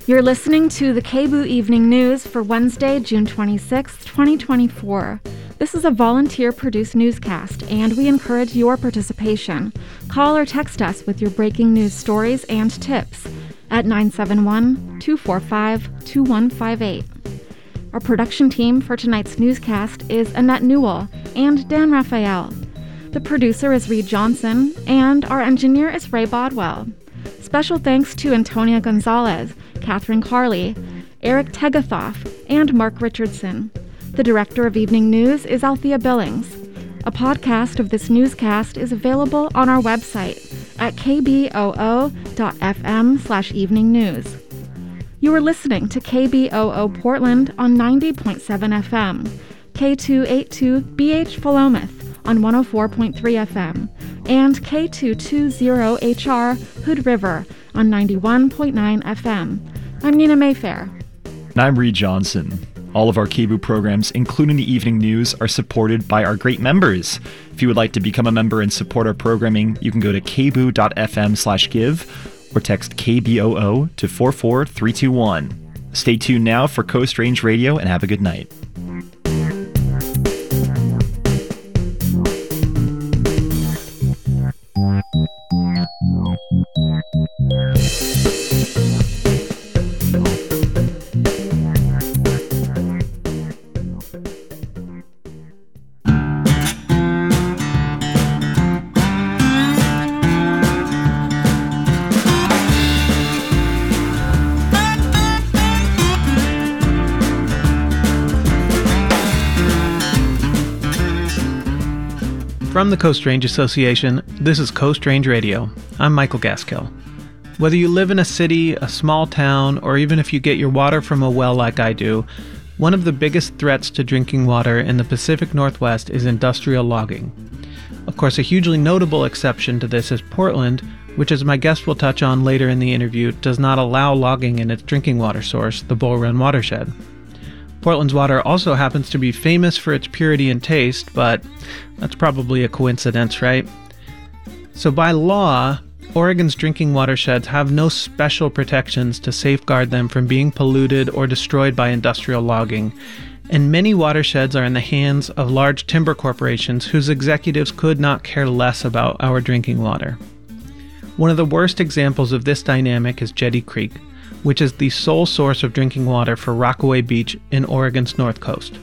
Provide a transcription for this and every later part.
You're listening to the KBOO Evening News for Wednesday, June 26, 2024. This is a volunteer-produced newscast, and we encourage your participation. Call or text us with your breaking news stories and tips at 971-245-2158. Our production team for tonight's newscast is Annette Newell and Dan Raphael. The producer is Reed Johnson, and our engineer is Ray Bodwell. Special thanks to Antonia Gonzalez, Catherine Carley, Eric Tegethoff, and Mark Richardson. The director of Evening News is Althea Billings. A podcast of this newscast is available on our website at kboo.fm/evening news. You are listening to KBOO Portland on 90.7 FM, K282BH Philomath on 104.3 FM, and K220HR Hood River on 91.9 FM. I'm Nina Mayfair. And I'm Reed Johnson. All of our KBOO programs, including the evening news, are supported by our great members. If you would like to become a member and support our programming, you can go to kboo.fm/give or text KBOO to 44321. Stay tuned now for Coast Range Radio and have a good night. From the Coast Range Association, this is Coast Range Radio. I'm Michael Gaskill. Whether you live in a city, a small town, or even if you get your water from a well like I do, one of the biggest threats to drinking water in the Pacific Northwest is industrial logging. Of course, a hugely notable exception to this is Portland, which, as my guest will touch on later in the interview, does not allow logging in its drinking water source, the Bull Run watershed. Portland's water also happens to be famous for its purity and taste, but that's probably a coincidence, right? So by law, Oregon's drinking watersheds have no special protections to safeguard them from being polluted or destroyed by industrial logging, and many watersheds are in the hands of large timber corporations whose executives could not care less about our drinking water. One of the worst examples of this dynamic is Jetty Creek, which is the sole source of drinking water for Rockaway Beach in Oregon's North Coast.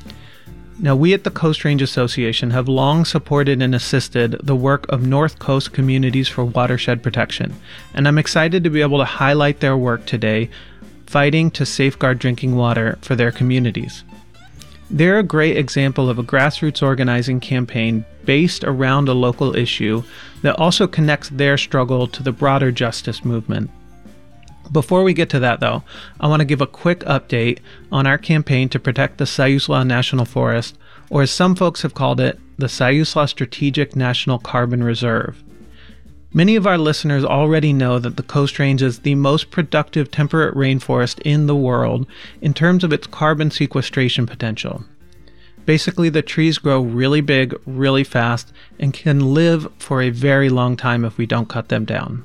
Now, we at the Coast Range Association have long supported and assisted the work of North Coast Communities for Watershed Protection, and I'm excited to be able to highlight their work today, fighting to safeguard drinking water for their communities. They're a great example of a grassroots organizing campaign based around a local issue that also connects their struggle to the broader justice movement. Before we get to that, though, I want to give a quick update on our campaign to protect the Siuslaw National Forest, or as some folks have called it, the Siuslaw Strategic National Carbon Reserve. Many of our listeners already know that the Coast Range is the most productive temperate rainforest in the world in terms of its carbon sequestration potential. Basically, the trees grow really big, really fast, and can live for a very long time if we don't cut them down.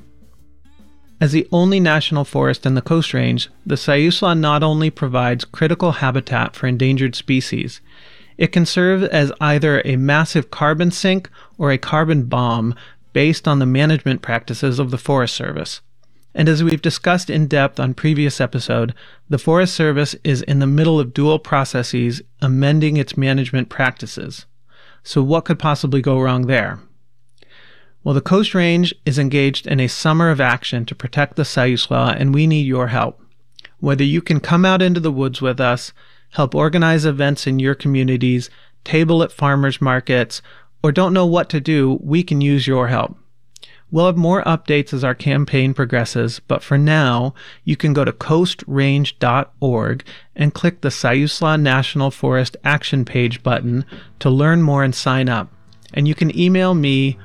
As the only national forest in the Coast Range, the Siuslaw not only provides critical habitat for endangered species, it can serve as either a massive carbon sink or a carbon bomb based on the management practices of the Forest Service. And as we've discussed in depth on previous episode, the Forest Service is in the middle of dual processes amending its management practices. So what could possibly go wrong there? Well, the Coast Range is engaged in a summer of action to protect the Siuslaw, and we need your help. Whether you can come out into the woods with us, help organize events in your communities, table at farmers markets, or don't know what to do, we can use your help. We'll have more updates as our campaign progresses, but for now, you can go to coastrange.org and click the Siuslaw National Forest Action Page button to learn more and sign up. And you can email me,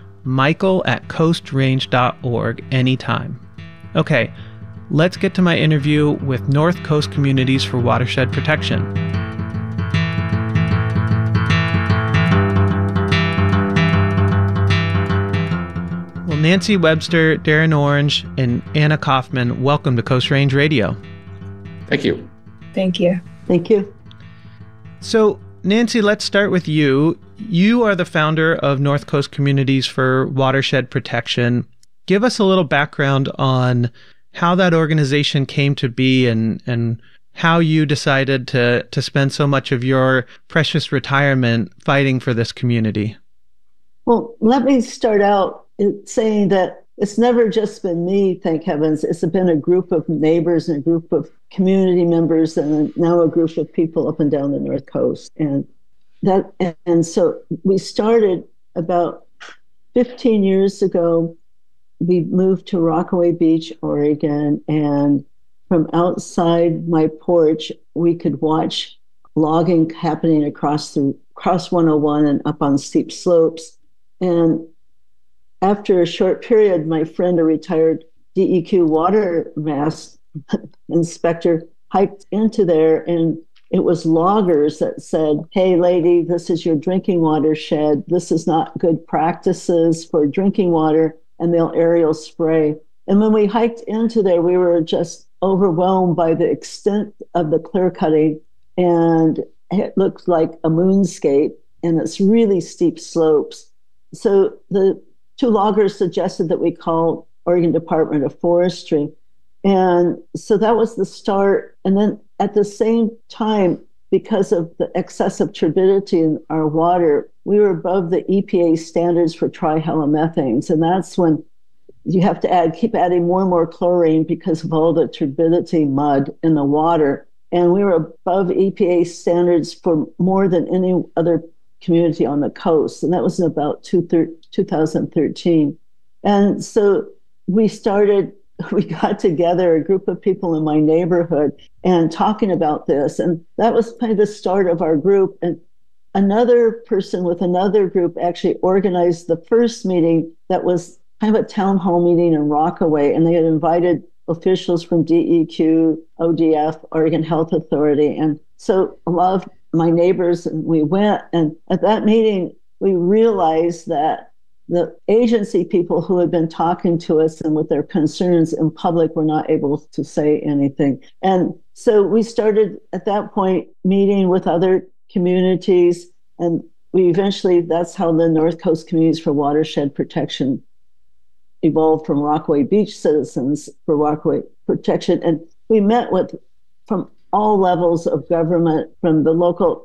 michael@coastrange.org anytime. Okay, let's get to my interview with North Coast Communities for Watershed Protection. Well, Nancy Webster, Darren Orange, and Anna Kaufman, welcome to Coast Range Radio. Thank you. Thank you. Thank you. So, Nancy, let's start with you. You are the founder of North Coast Communities for Watershed Protection. Give us a little background on how that organization came to be and how you decided to spend so much of your precious retirement fighting for this community. Well, let me start out saying that it's never just been me, thank heavens. It's been a group of neighbors and a group of community members and now a group of people up and down the North Coast. And so we started about 15 years ago. We moved to Rockaway Beach, Oregon, and from outside my porch, we could watch logging happening across 101 and up on steep slopes. And after a short period, my friend, a retired DEQ water mass inspector, hiked into there, and it was loggers that said, "Hey, lady, this is your drinking watershed. This is not good practices for drinking water," and they'll aerial spray. And when we hiked into there, we were just overwhelmed by the extent of the clear cutting, and it looked like a moonscape, and it's really steep slopes. So the two loggers suggested that we call Oregon Department of Forestry. And so that was the start. And then at the same time, because of the excessive turbidity in our water, we were above the EPA standards for trihalomethanes. And that's when you have to keep adding more and more chlorine because of all the turbidity mud in the water. And we were above EPA standards for more than any other community on the coast. And that was in about 2013. And so we got together, a group of people in my neighborhood, and talking about this. And that was kind of the start of our group. And another person with another group actually organized the first meeting that was kind of a town hall meeting in Rockaway. And they had invited officials from DEQ, ODF, Oregon Health Authority. And so a lot of my neighbors, and we went. And at that meeting, we realized that the agency people who had been talking to us and with their concerns in public were not able to say anything. And so we started at that point meeting with other communities, and that's how the North Coast Communities for Watershed Protection evolved from Rockaway Beach Citizens for Rockaway Protection. And we met from all levels of government, from the local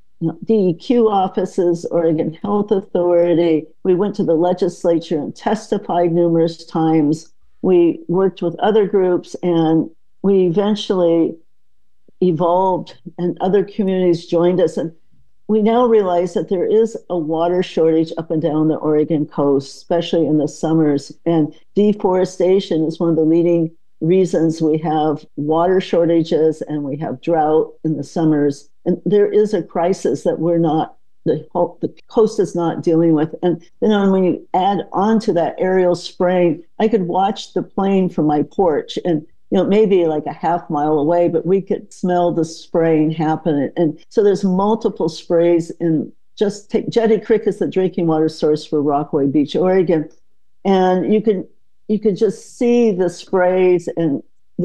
DEQ offices, Oregon Health Authority. We went to the legislature and testified numerous times. We worked with other groups, and we eventually evolved, and other communities joined us. And we now realize that there is a water shortage up and down the Oregon coast, especially in the summers. And deforestation is one of the leading reasons we have water shortages and we have drought in the summers. And there is a crisis that the coast is not dealing with. And then when you add on to that aerial spraying, I could watch the plane from my porch, and maybe like a half mile away, but we could smell the spraying happen. And so there's multiple sprays just take Jetty Creek as the drinking water source for Rockaway Beach, Oregon. And you could just see the sprays, and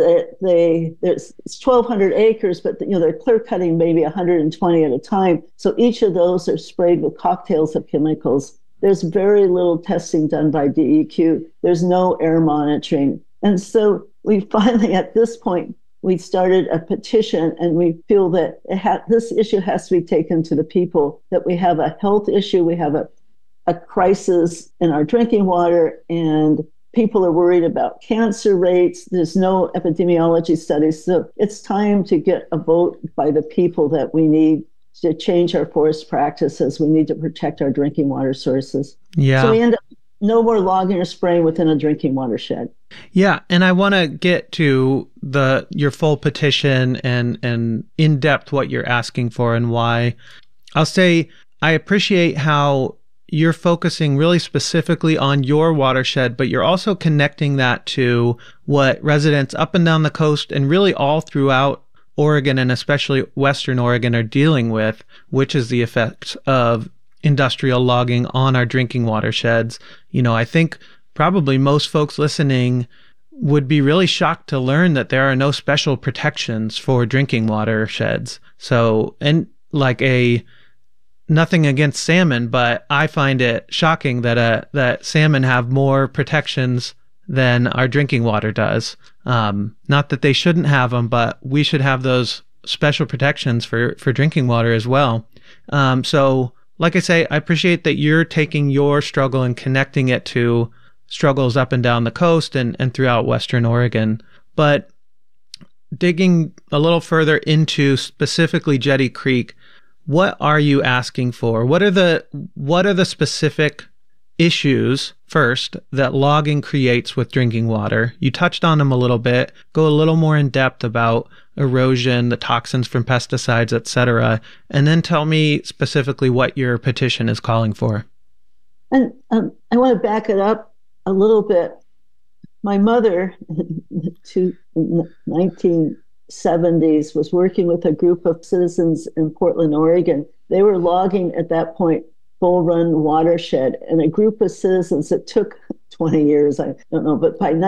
there's 1,200 acres, but they're clear cutting maybe 120 at a time. So each of those are sprayed with cocktails of chemicals. There's very little testing done by DEQ. There's no air monitoring. And so we finally, at this point, we started a petition, and we feel that this issue has to be taken to the people, that we have a health issue, we have a crisis in our drinking water, and people are worried about cancer rates. There's no epidemiology studies. So it's time to get a vote by the people that we need to change our forest practices. We need to protect our drinking water sources. Yeah. So we end up no more logging or spraying within a drinking watershed. Yeah, and I want to get to your full petition and in depth what you're asking for and why. I'll say I appreciate how you're focusing really specifically on your watershed, but you're also connecting that to what residents up and down the coast and really all throughout Oregon, and especially Western Oregon, are dealing with, which is the effects of industrial logging on our drinking watersheds. I think probably most folks listening would be really shocked to learn that there are no special protections for drinking watersheds. So, and like nothing against salmon, but I find it shocking that salmon have more protections than our drinking water does. Not that they shouldn't have them, but we should have those special protections for drinking water as well. So, like I say, I appreciate that you're taking your struggle and connecting it to struggles up and down the coast and throughout Western Oregon. But digging a little further into specifically Jetty Creek, what are you asking for? What are the specific issues first that logging creates with drinking water? You touched on them a little bit. Go a little more in depth about erosion, the toxins from pesticides, etc., and then tell me specifically what your petition is calling for. And I want to back it up a little bit. My mother, in the 1970s, was working with a group of citizens in Portland, Oregon. They were logging at that point Bull Run watershed, and a group of citizens, it took 20 years, I don't know, but by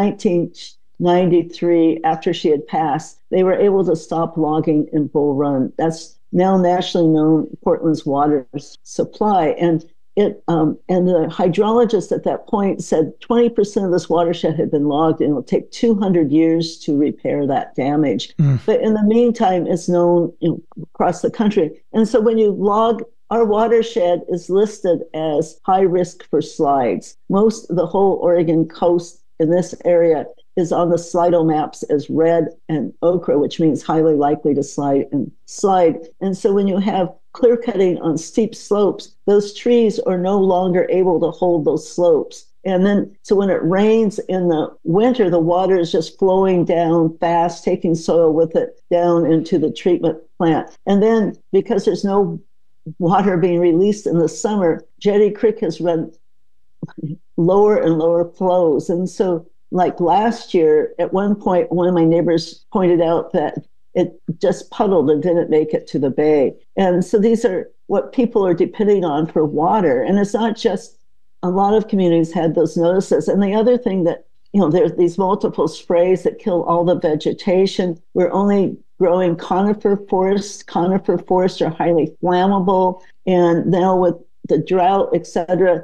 1993, after she had passed, they were able to stop logging in Bull Run. That's now nationally known Portland's water supply. And the hydrologist at that point said 20% of this watershed had been logged, and it'll take 200 years to repair that damage. But in the meantime, it's known across the country. And so when you log, our watershed is listed as high risk for slides. The whole Oregon coast in this area is on the Slido maps as red and ochre, which means highly likely to slide. And so when you have clear cutting on steep slopes, those trees are no longer able to hold those slopes. And then, so when it rains in the winter, the water is just flowing down fast, taking soil with it down into the treatment plant. And then because there's no water being released in the summer, Jetty Creek has run lower and lower flows. And so like last year, at one point, one of my neighbors pointed out that it just puddled and didn't make it to the bay. And so these are what people are depending on for water. And it's not just, a lot of communities had those notices. And the other thing that, there's these multiple sprays that kill all the vegetation. We're only growing conifer forests. Conifer forests are highly flammable. And now with the drought, et cetera,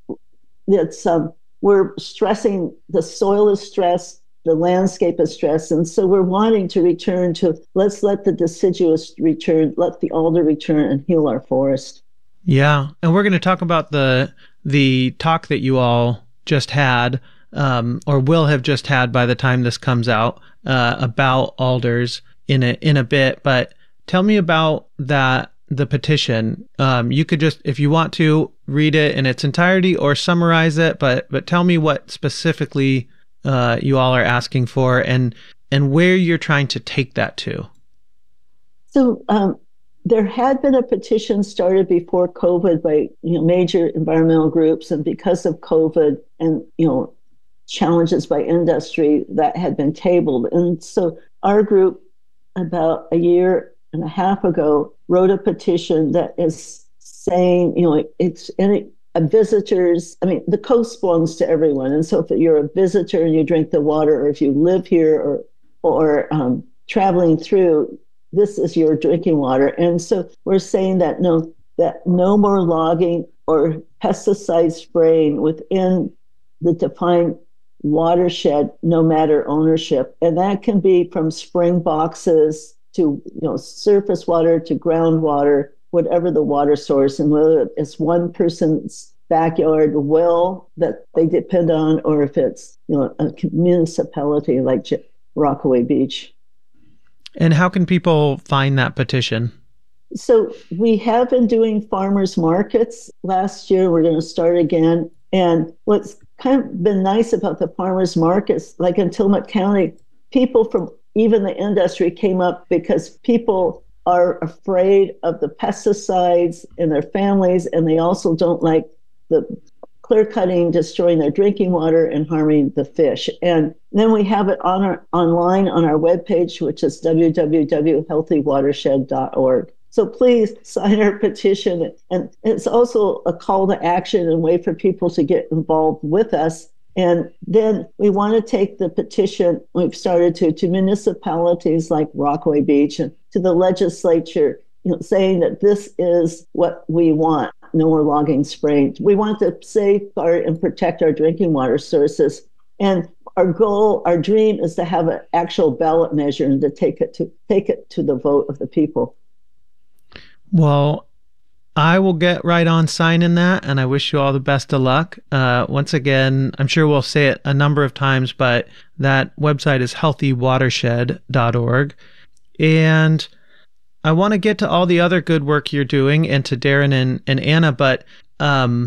we're stressing, the soil is stressed, the landscape is stressed. And so we're wanting to return to, let's let the deciduous return, let the alder return and heal our forest. Yeah. And we're going to talk about the talk that you all just had, or will have just had by the time this comes out, about alders in a bit. But tell me about the petition. You could just, if you want to, read it in its entirety or summarize it, but tell me what specifically you all are asking for and where you're trying to take that to. So there had been a petition started before COVID by major environmental groups, and because of COVID and challenges by industry, that had been tabled. And so our group, about a year and a half ago, wrote a petition that is saying, it's any visitors. I mean, the coast belongs to everyone, and so if you're a visitor and you drink the water, or if you live here or traveling through, this is your drinking water. And so we're saying that no more logging or pesticide spraying within the defined watershed, no matter ownership. And that can be from spring boxes to surface water to groundwater, whatever the water source, and whether it's one person's backyard well that they depend on, or if it's a municipality like Rockaway Beach. And how can people find that petition? So we have been doing farmers markets last year. We're going to start again. And what's kind of been nice about the farmers markets, like in Tillamook County, people from even the industry came up because people are afraid of the pesticides in their families, and they also don't like the clear cutting destroying their drinking water and harming the fish. And then we have it online on our webpage, which is www.healthywatershed.org. So please sign our petition. And it's also a call to action and way for people to get involved with us. And then we want to take the petition we've started to municipalities like Rockaway Beach and to the legislature, saying that this is what we want. No more logging, spraying. We want to safeguard and protect our drinking water sources. And our goal, our dream is to have an actual ballot measure and to take it to the vote of the people. Well, I will get right on signing that, and I wish you all the best of luck. Once again, I'm sure we'll say it a number of times, but that website is healthywatershed.org. And I want to get to all the other good work you're doing and to Darren and Anna, but I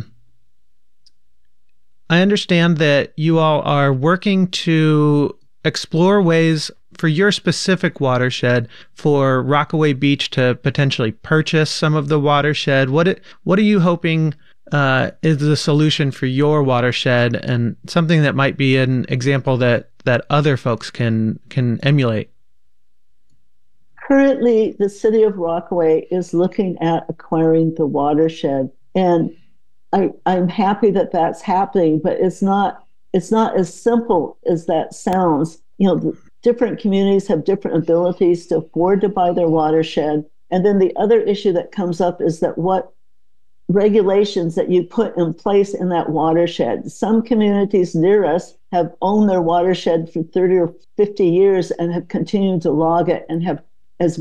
understand that you all are working to explore ways for your specific watershed, for Rockaway Beach to potentially purchase some of the watershed. What are you hoping is the solution for your watershed, and something that might be an example that other folks can emulate? Currently, the city of Rockaway is looking at acquiring the watershed, and I'm happy that that's happening, but it's not as simple as that sounds. Different communities have different abilities to afford to buy their watershed. And then the other issue that comes up is that what regulations that you put in place in that watershed. Some communities near us have owned their watershed for 30 or 50 years and have continued to log it and have as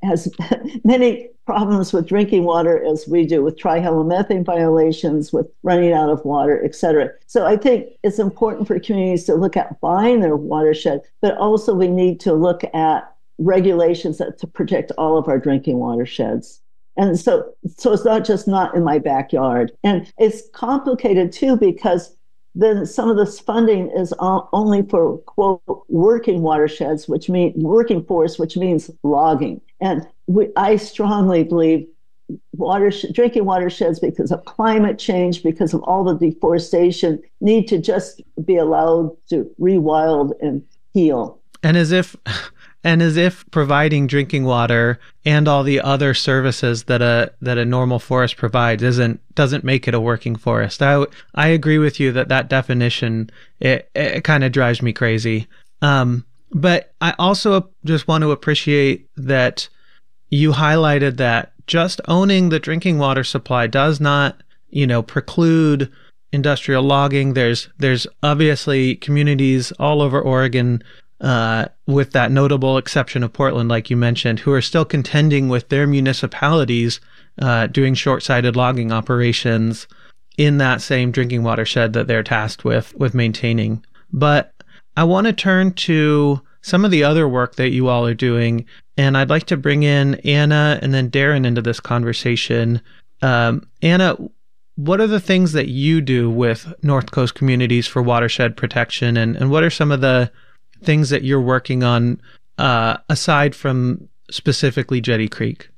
many problems with drinking water as we do, with trihalometane violations, with running out of water, et cetera. So I think it's important for communities to look at buying their watershed, but also we need to look at regulations to protect all of our drinking watersheds. And so it's not in my backyard. And it's complicated too, because then some of this funding is only for, quote, working watersheds, which means working forest, which means logging. And I strongly believe drinking watersheds, because of climate change, because of all the deforestation, need to just be allowed to rewild and heal. And as if providing drinking water and all the other services that a normal forest provides doesn't make it a working forest. I agree with you that definition, it kind of drives me crazy. But I also just want to appreciate that you highlighted that just owning the drinking water supply does not, preclude industrial logging. There's obviously communities all over Oregon, with that notable exception of Portland, like you mentioned, who are still contending with their municipalities doing short-sighted logging operations in that same drinking watershed that they're tasked with maintaining. But I want to turn to some of the other work that you all are doing, and I'd like to bring in Anna and then Darren into this conversation. Anna, what are the things that you do with North Coast Communities for Watershed Protection, and what are some of the things that you're working on aside from specifically Jetty Creek?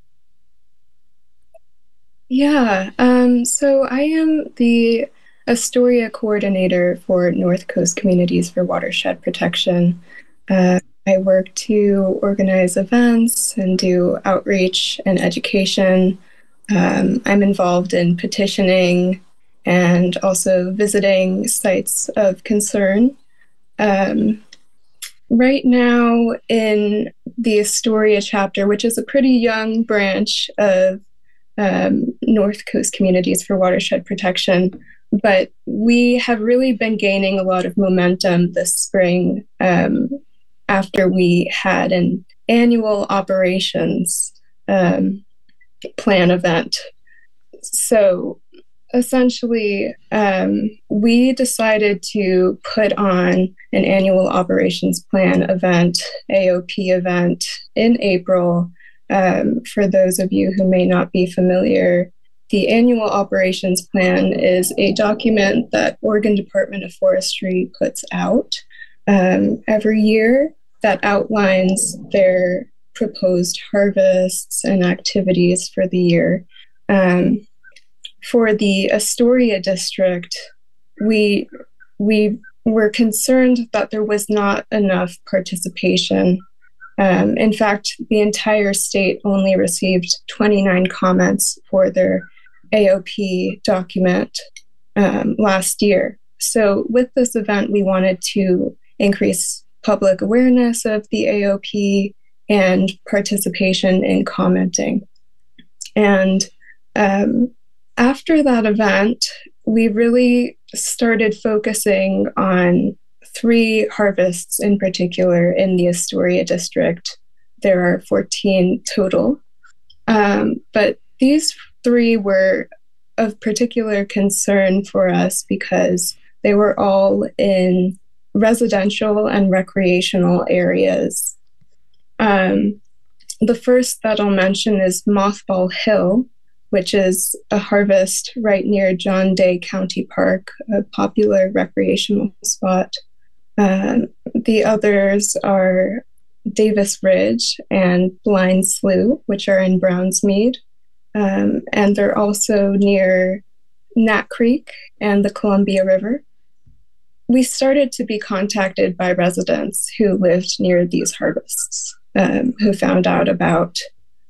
Yeah, so I am the Astoria coordinator for North Coast Communities for Watershed Protection. I work to organize events and do outreach and education. I'm involved in petitioning and also visiting sites of concern. Right now in the Astoria chapter, which is a pretty young branch of North Coast Communities for Watershed Protection, but we have really been gaining a lot of momentum this spring after we had an annual operations plan event. So essentially, we decided to put on an annual operations plan event, AOP event, in April. For those of you who may not be familiar, the annual operations plan is a document that Oregon Department of Forestry puts out every year that outlines their proposed harvests and activities for the year. For the Astoria district, we were concerned that there was not enough participation. In fact, the entire state only received 29 comments for their AOP document last year. So with this event, we wanted to increase public awareness of the AOP and participation in commenting. And after that event, we really started focusing on 3 harvests in particular in the Astoria district. There are 14 total. But these 3 were of particular concern for us because they were all in residential and recreational areas. The first that I'll mention is Mothball Hill, which is a harvest right near John Day County Park, a popular recreational spot. The others are Davis Ridge and Blind Slough, which are in Brownsmead. And they're also near Nat Creek and the Columbia River. We started to be contacted by residents who lived near these harvests, who found out about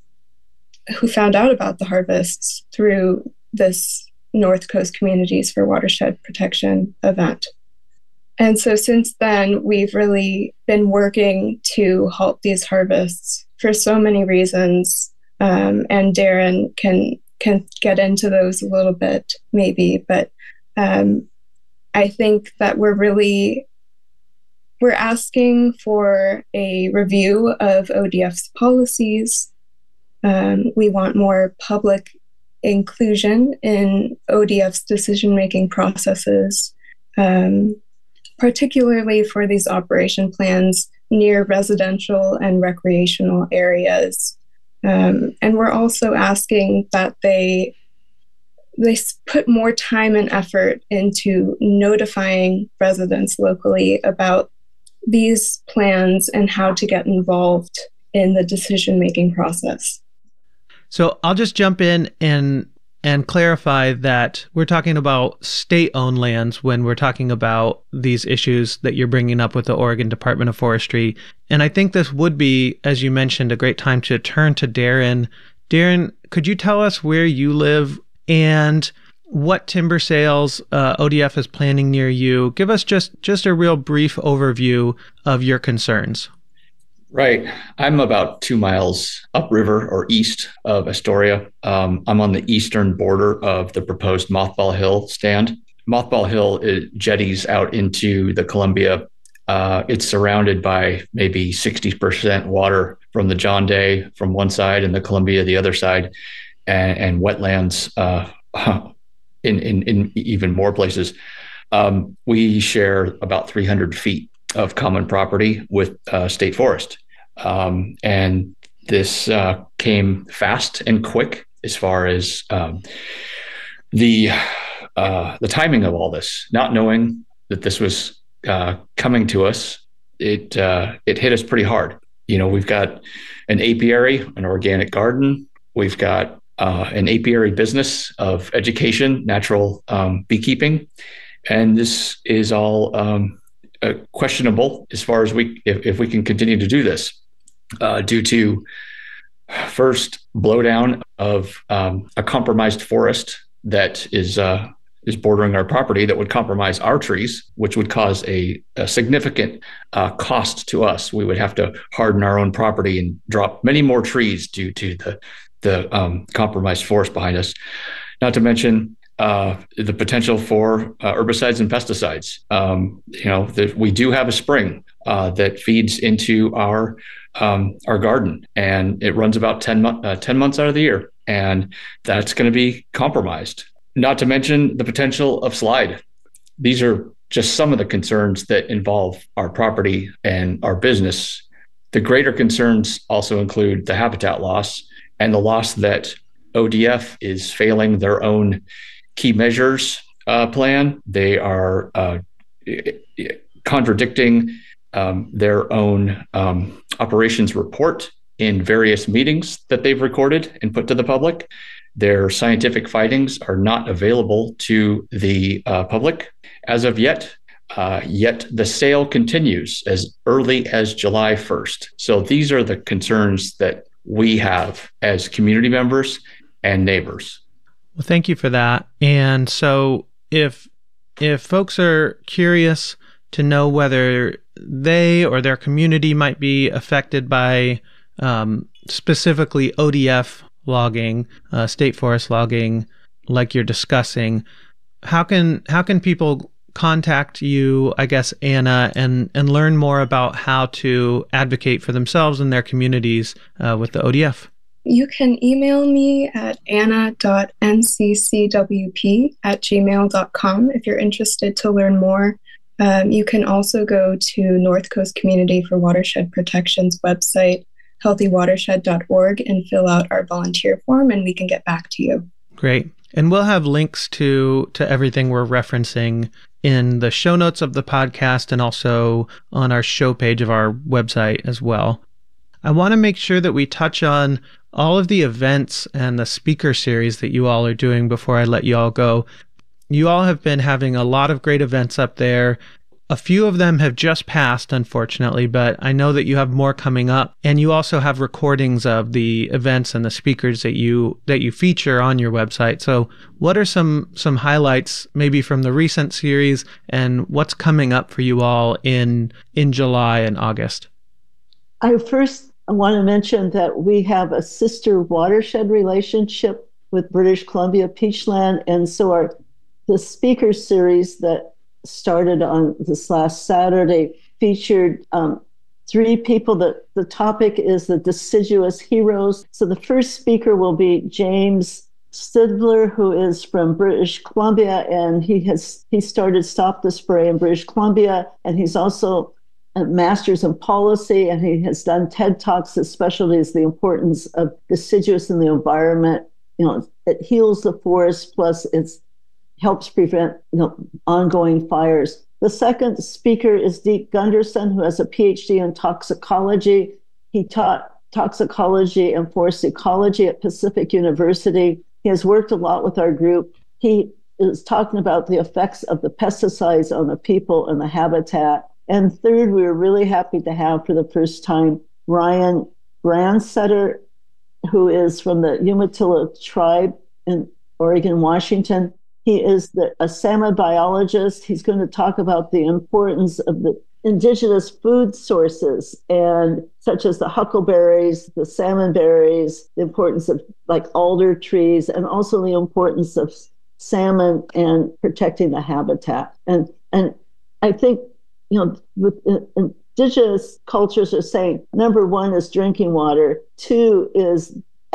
the harvests through this North Coast Communities for Watershed Protection event. And so since then, we've really been working to halt these harvests for so many reasons. And Darren can get into those a little bit, maybe, but I think that we're asking for a review of ODF's policies. We want more public inclusion in ODF's decision-making processes, particularly for these operation plans near residential and recreational areas. And we're also asking that they put more time and effort into notifying residents locally about these plans and how to get involved in the decision-making process. So I'll just jump in and clarify that we're talking about state-owned lands when we're talking about these issues that you're bringing up with the Oregon Department of Forestry. And I think this would be, as you mentioned, a great time to turn to Darren. Darren, could you tell us where you live and what timber sales ODF is planning near you? Give us just a real brief overview of your concerns. Right. I'm about 2 miles upriver or east of Astoria. I'm on the eastern border of the proposed Mothball Hill stand. Mothball Hill jetties out into the Columbia. It's surrounded by maybe 60% water from the John Day from one side and the Columbia the other side, and wetlands in even more places. We share about 300 feet of common property with state forest. And this came fast and quick as far as the timing of all this. Not knowing that this was coming to us, it hit us pretty hard. You know, we've got an apiary, an organic garden. We've got an apiary business of education, natural beekeeping, and this is all questionable as far as if we can continue to do this due to first blowdown of a compromised forest that is bordering our property that would compromise our trees, which would cause a significant cost to us. We would have to harden our own property and drop many more trees due to the compromised forest behind us. Not to mention the potential for herbicides and pesticides. We do have a spring that feeds into our garden, and it runs about 10 months out of the year, and that's going to be compromised. Not to mention the potential of slide. These are just some of the concerns that involve our property and our business. The greater concerns also include the habitat loss and the loss that ODF is failing their own key measures plan. They are contradicting their own operations report in various meetings that they've recorded and put to the public. Their scientific findings are not available to the public as of yet. Yet the sale continues as early as July 1st. So these are the concerns that we have as community members and neighbors. Well, thank you for that. And so if if folks are curious to know whether they or their community might be affected by specifically ODF logging, state forest logging, like you're discussing, how can people contact you, I guess, Anna, and learn more about how to advocate for themselves and their communities with the ODF? You can email me at anna.nccwp@gmail.com if you're interested to learn more. You can also go to North Coast Community for Watershed Protection's website, healthywatershed.org, and fill out our volunteer form, and we can get back to you. Great. And we'll have links to everything we're referencing in the show notes of the podcast and also on our show page of our website as well. I want to make sure that we touch on all of the events and the speaker series that you all are doing before I let you all go. You all have been having a lot of great events up there. A few of them have just passed, unfortunately, but I know that you have more coming up, and you also have recordings of the events and the speakers that you feature on your website. So what are some highlights maybe from the recent series, and what's coming up for you all in July and August? I first want to mention that we have a sister watershed relationship with British Columbia Peachland, and so the speaker series that started on this last Saturday featured 3 people. The topic is the deciduous heroes. So the first speaker will be James Stidler, who is from British Columbia, and he started Stop the Spray in British Columbia, and he's also a master's in policy, and he has done TED Talks. His specialty is the importance of deciduous in the environment. It heals the forest, plus it's helps prevent ongoing fires. The second speaker is Deke Gunderson, who has a PhD in toxicology. He taught toxicology and forest ecology at Pacific University. He has worked a lot with our group. He is talking about the effects of the pesticides on the people and the habitat. And third, we were really happy to have for the first time Ryan Brandsetter, who is from the Umatilla tribe in Oregon, Washington. He is a salmon biologist. He's going to talk about the importance of the indigenous food sources, and such as the huckleberries, the salmon berries, the importance of like alder trees, and also the importance of salmon and protecting the habitat. And I think, with indigenous cultures are saying, number 1 is drinking water, 2 is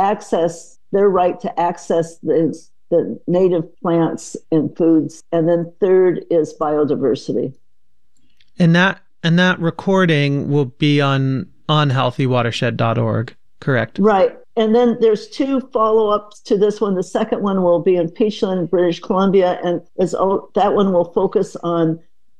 their right to access the native plants and foods, and then 3rd is biodiversity. And that recording will be on healthywatershed.org, correct? Right. And then there's 2 follow-ups to this one. The second one will be in Peachland, British Columbia, and that one will focus on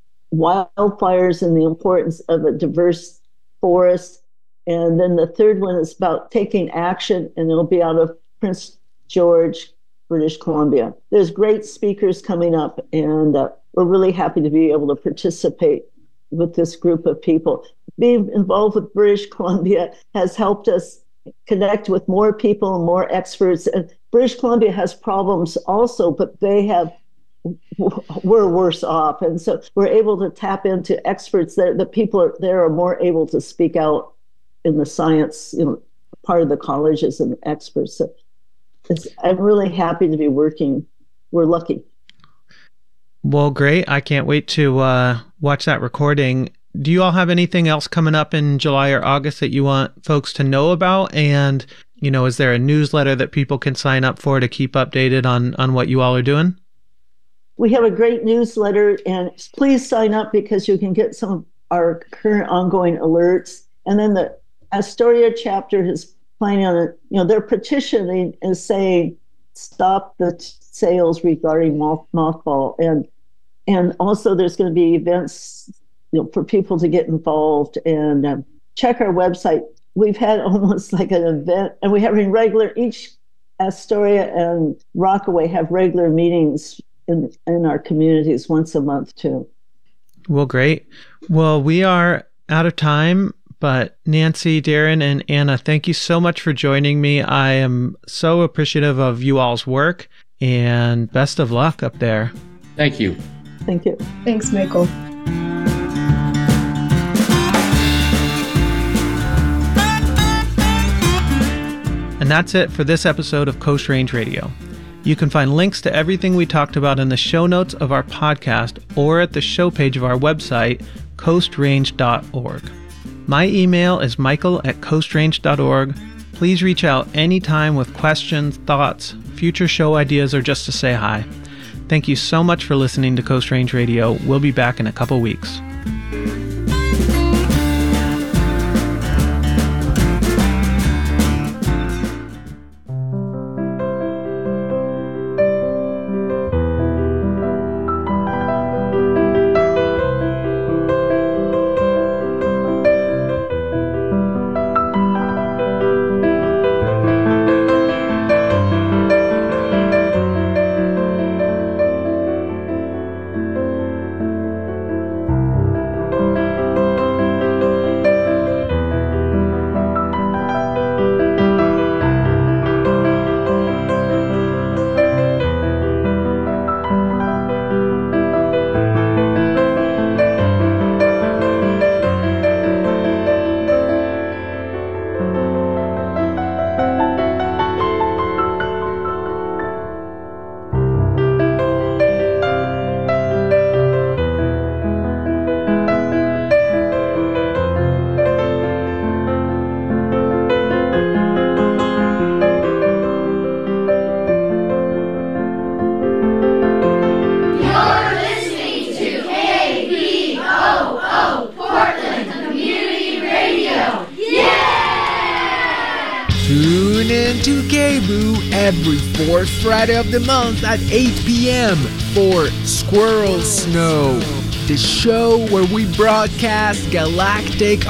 wildfires and the importance of a diverse forest. And then the third one is about taking action, and it'll be out of Prince George, British Columbia. There's great speakers coming up, and we're really happy to be able to participate with this group of people. Being involved with British Columbia has helped us connect with more people and more experts. And British Columbia has problems also, but we're worse off. And so we're able to tap into experts. The people there are more able to speak out in the science, part of the colleges and experts. So I'm really happy to be working. We're lucky. Well, great. I can't wait to watch that recording. Do you all have anything else coming up in July or August that you want folks to know about? And, is there a newsletter that people can sign up for to keep updated on what you all are doing? We have a great newsletter, and please sign up because you can get some of our current ongoing alerts. And then the Astoria chapter is planning on it. Their petitioning is saying stop the sales regarding mothball, and also there's going to be events, for people to get involved, and check our website. We've had almost like an event, and we're having each Astoria and Rockaway have regular meetings in our communities once a month too. Well, great. Well, we are out of time. But Nancy, Darren, and Anna, thank you so much for joining me. I am so appreciative of you all's work, and best of luck up there. Thank you. Thank you. Thanks, Michael. And that's it for this episode of Coast Range Radio. You can find links to everything we talked about in the show notes of our podcast or at the show page of our website, coastrange.org. My email is michael@coastrange.org. Please reach out anytime with questions, thoughts, future show ideas, or just to say hi. Thank you so much for listening to Coast Range Radio. We'll be back in a couple weeks. Tune in to KBOO every fourth Friday of the month at 8 p.m. for Squirrel Snow, the show where we broadcast galactic